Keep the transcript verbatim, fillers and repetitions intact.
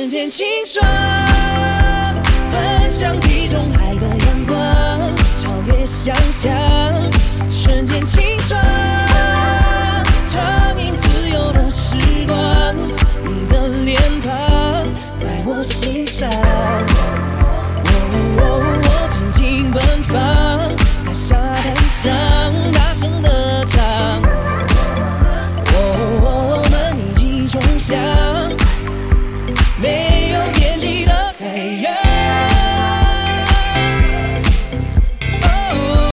瞬间清爽，很像地中海的阳光，超越想象，瞬间清